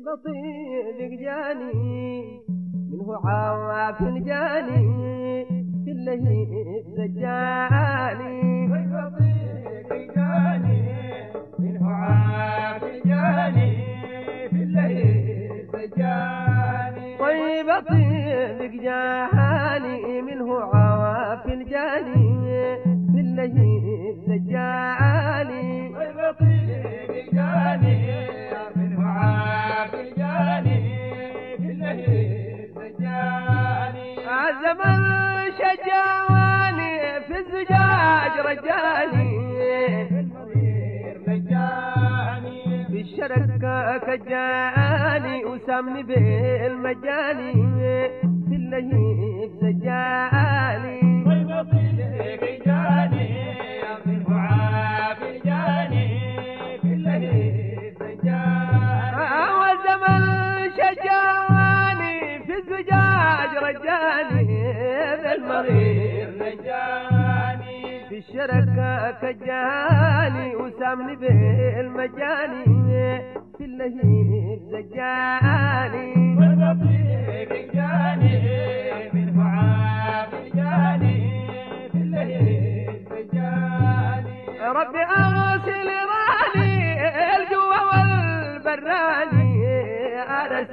بطيق جاني منه عواف جاني في اللهيب زجاني بطيق جاني منه عواف جاني في اللهيب زجاني طيب بطيق جاني منه عواف جاني في اللهيب زجاني بطيق جاني الزمن شجاني في الزجاج رجاني في الشرق كجاني وسامني بالمجاني في اللهيب زجاني في الشركة كجاني وسامني بالمجاني في اللهيب زجاني والبطيق جاني منه عاف جاني في اللهيب زجاني ربي أغسل راني الجوا والبراني أنا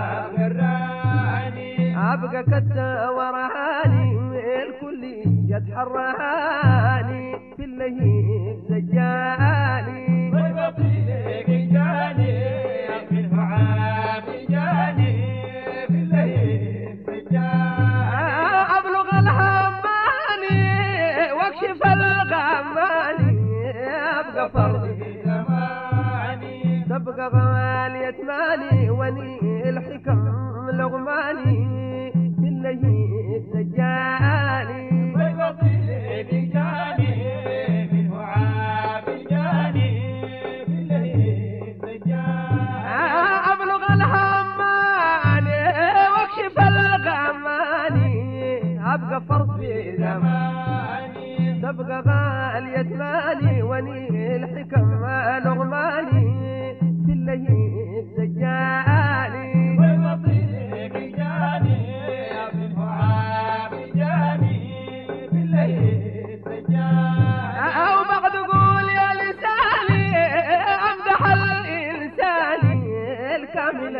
ساقراني أبقى كتا ورهاني الكل يتحراني في اللهيب زجاني والبطيق جاني منه عاف جاني في اللهيب زجاني أبلغ الهماني واكشف الغماني أبقى فرضي زماني تبقى غالية مالي وني الحكم لغماني في اللهيب زجاني والبطيق جاني منه عاف جاني في اللهيب زجاني أبلغ الهماني واكشف الغماني أبقى فرض في زماني تبقى غالية مالي وني الحكم لغماني في اللهيب زجاني والبطيق جاني منه عاف جاني في اللهيب زجاني أو بعد قول يا لساني أمدح الإنساني الكامل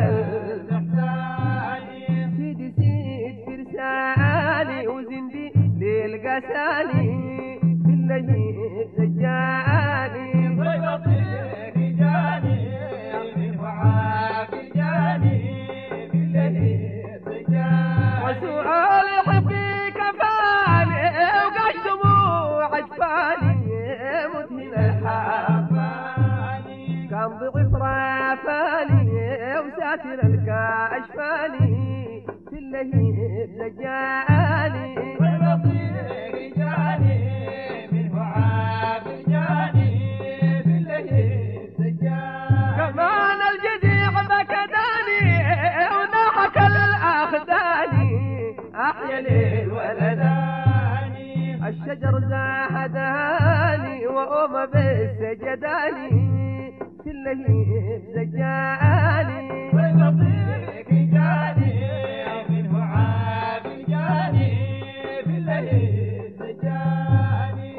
الإحساني سيدي سيد فرساني وزندي للقساني في اللهيب زجاني والبطيق جاني منه عاف جاني في اللهيب زجاني وسؤال حبي كفاني وقاش دموع عجفاني مدهن الحال عفاني كان ضعف رافاني وساتر الكاشفاني في اللهيب زجاني والبطيق جاني منه عاف جاني في اللهيب زجاني كمان الجزيع بكداني وناحك الأخداني أحيا ليل ولداني الشجر زاهداني وأم بالسجداني في اللهيب زجاني والبطيق جاني منه عاف جاني في اللهيب زجاني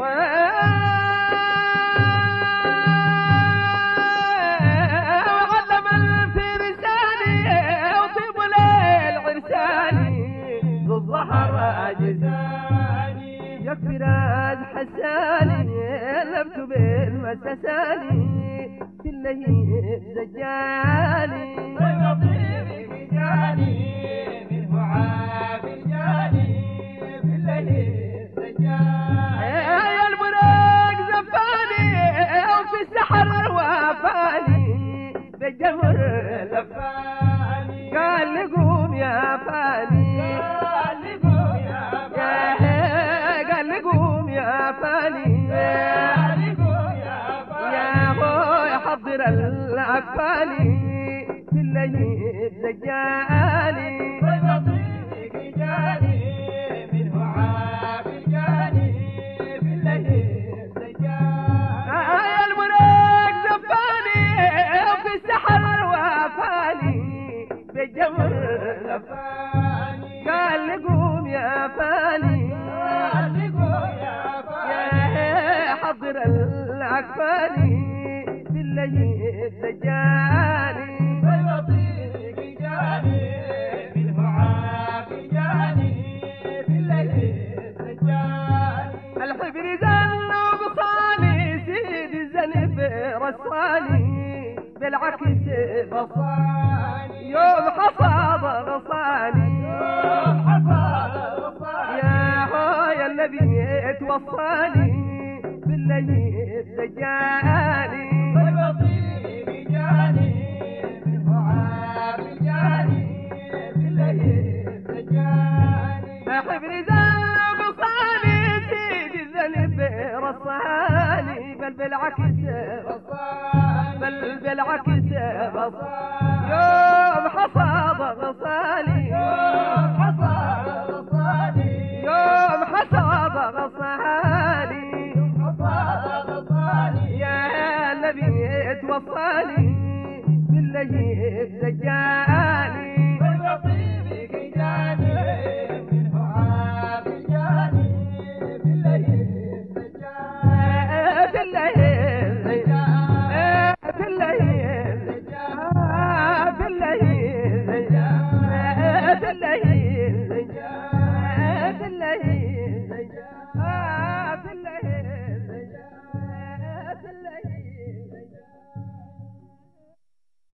وعلم الفرساني وطيب للعرساني ذو الظهر جزاني يكفي راز حساني لبت بالمسساني في اللهيب زجاني والبطيق جاني منه عاف جاني في اللهيب زجاني يا البراق زفاني وفي السحر وافاني بالجمر لفاني قال لي قوم يا فاني قالبوا يا قال لي قوم يا فاني قالبوا يا يا أخوي حضر الأكفاني في اللهيب زجاني والبطيق جاني منه عاف جاني في اللهيب زجاني يا البراق زفاني وفي السحر وافاني الجمر لفاني قال لي قوم يا فاني يا حضر العكفاني بالليل دجاني والبطيق جاني منه عافي جاني بالليل سجاني الحبر زن وقصاني سيد الزنب رصاني بالعكس بصاني يوم حصاد غصاني حصل غصاني يا هويا النبي توصاني بالليل دجاني والبطيق جاني منه عافي جاني بالليل سجاني حبر زن وقصاني سيد الزنب رصاني بل بالعكس بصاني بل بالعكس يوم حصاد غصاني حصل غصاني يوم حصاد غصاني حصل غصاني يا نبي توصاني بالليل دجاني